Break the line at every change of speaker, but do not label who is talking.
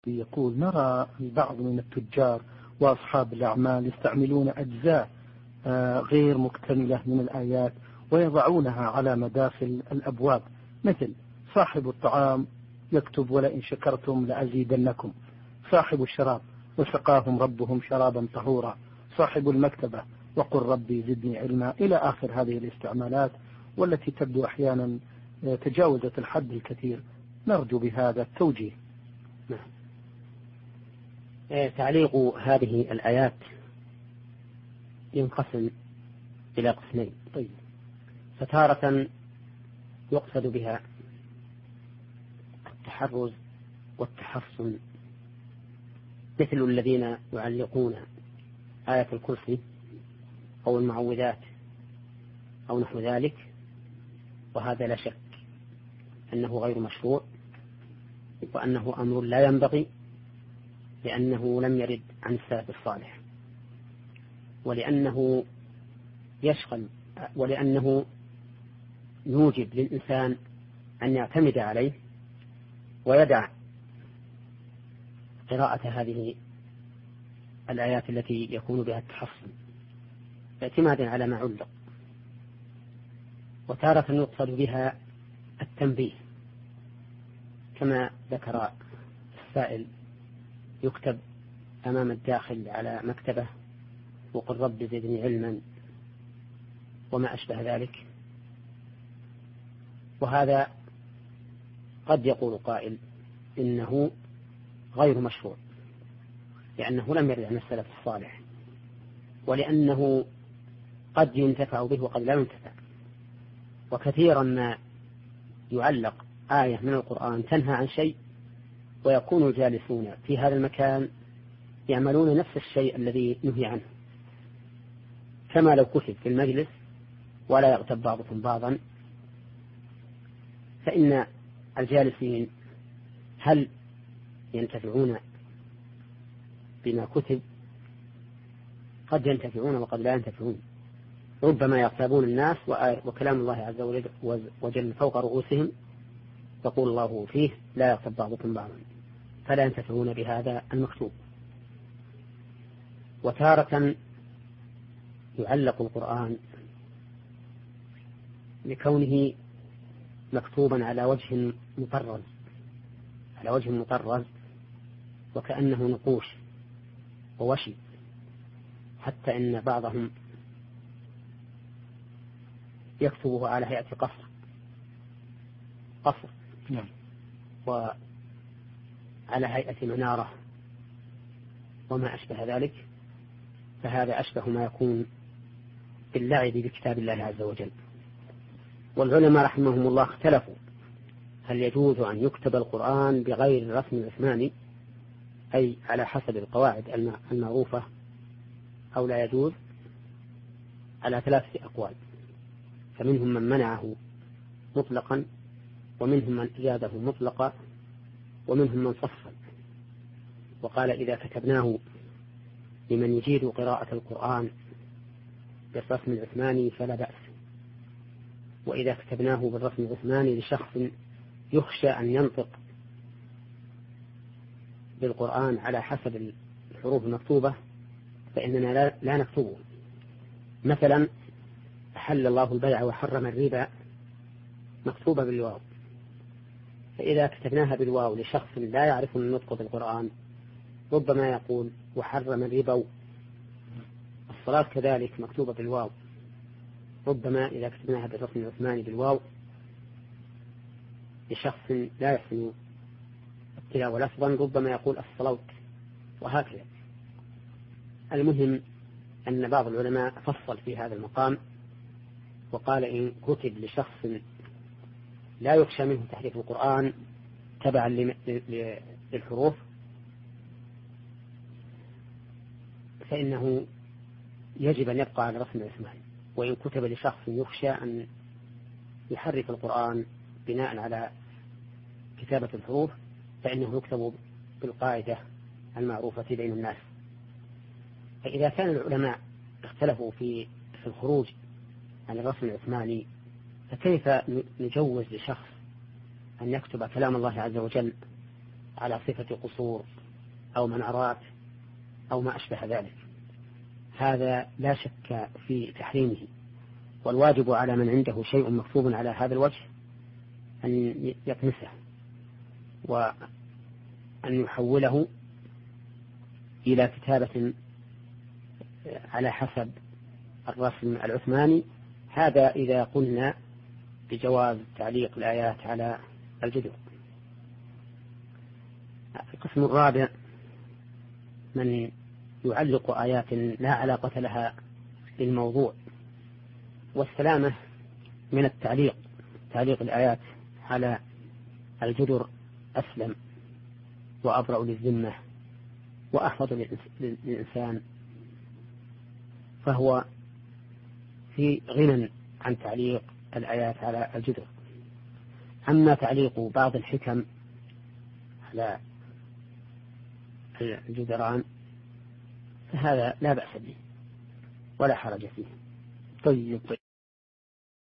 يقول: نرى البعض من التجار وأصحاب الأعمال يستعملون أجزاء غير مكتملة من الآيات ويضعونها على مداخل الأبواب، مثل صاحب الطعام يكتب: ولئن شكرتم لأزيدنكم، صاحب الشراب: وسقاهم ربهم شرابا طهورا، صاحب المكتبة: وقل ربي زدني علما، إلى آخر هذه الاستعمالات، والتي تبدو أحيانا تجاوزت الحد الكثير. نرجو بهذا التوجيه.
تعليق هذه الآيات ينقسم إلى قسمين.
طيب.
فتارة يقصد بها التحرز والتحصن، مثل الذين يعلقون آية الكرسي أو المعوذات أو نحو ذلك، وهذا لا شك أنه غير مشروع، وأنه أمر لا ينبغي، لأنه لم يرد عن السلف الصالح، ولأنه يشغل، ولأنه يوجب للإنسان أن يعتمد عليه ويدع قراءة هذه الآيات التي يكون بها التحصن اعتمادا على ما علق. وتارة يقصد بها التنبيه، كما ذكر السائل: يكتب أمام الداخل على مكتبة: وقل رب زدني علما، وما أشبه ذلك. وهذا قد يقول قائل إنه غير مشروع، لأنه لم يرد عن السلف الصالح، ولأنه قد ينتفع به وقد لا ينتفع. وكثيرا ما يعلق آية من القرآن تنهى عن شيء، ويكون الجالسون في هذا المكان يعملون نفس الشيء الذي نهي عنه، كما لو كتب في المجلس: ولا يغتب بعضكم بعضا. فإن الجالسين هل ينتفعون بما كتب؟ قد ينتفعون وقد لا ينتفعون، ربما يغتابون الناس وكلام الله عز وجل فوق رؤوسهم، يقول الله فيه: لا يغتب بعضكم بعضا، فلا ينتفعون بهذا المكتوب. وتارة يعلق القرآن لكونه مكتوبا على وجه مطرز، وكأنه نقوش ووشي، حتى إن بعضهم يكتبه على هيئة قصر وعلى هيئة منارة وما أشبه ذلك. فهذا أشبه ما يكون باللعب بكتاب الله عز وجل. والعلماء رحمهم الله اختلفوا: هل يجوز أن يكتب القرآن بغير الرسم العثماني، أي على حسب القواعد المعروفة، أو لا يجوز؟ على 3 أقوال. فمنهم من منعه مطلقا، ومنهم من أجازه مطلقا، ومنهم من فصل وقال: إذا كتبناه لمن يجيد قراءة القرآن بالرسم العثماني فلا بأس، وإذا كتبناه بالرسم العثماني لشخص يخشى أن ينطق بالقرآن على حسب الحروف المكتوبة فإننا لا نكتبه. مثلا: أحل الله البيع وحرم الربا، مكتوبة بالواو، فإذا كتبناها بالواو لشخص لا يعرف النطق بالقرآن ربما يقول: وحرم الربا. الصلاة كذلك مكتوبة بالواو، ربما إذا كتبناها بالرسم العثماني بالواو لشخص لا يحسن التلاوة لفظا ربما يقول: الصلوت، وهكذا. المهم أن بعض العلماء فصل في هذا المقام وقال: إن كتب لشخص لا يخشى منه تحريف القرآن تبعا للحروف فإنه يجب أن يبقى على رسم العثماني، وإن كتب لشخص يخشى أن يحرف القرآن بناء على كتابة الحروف فإنه يكتب بالقاعدة المعروفة بين الناس. فإذا كان العلماء اختلفوا في الخروج عن الرسم العثماني، فكيف نجوز لشخص أن يكتب كلام الله عز وجل على صفة قصور أو منارات أو ما أشبه ذلك، هذا لا شك في تحريمه. والواجب على من عنده شيء مكتوب على هذا الوجه أن يكنسه وأن يحوله إلى كتابة على حسب الرسم العثماني، هذا إذا قلنا بجواز تعليق الآيات على الجدر. القسم الرابع من يعلق آيات لا علاقة لها بالموضوع، والسلامة من التعليق، تعليق الآيات على الجدر أسلم وأبرأ للذمة وأحفظ للإنسان، فهو في غنى عن تعليق الآيات على الجدر. أما تعليق بعض الحكم على الجدران فهذا لا بأس به ولا حرج فيه.
طيب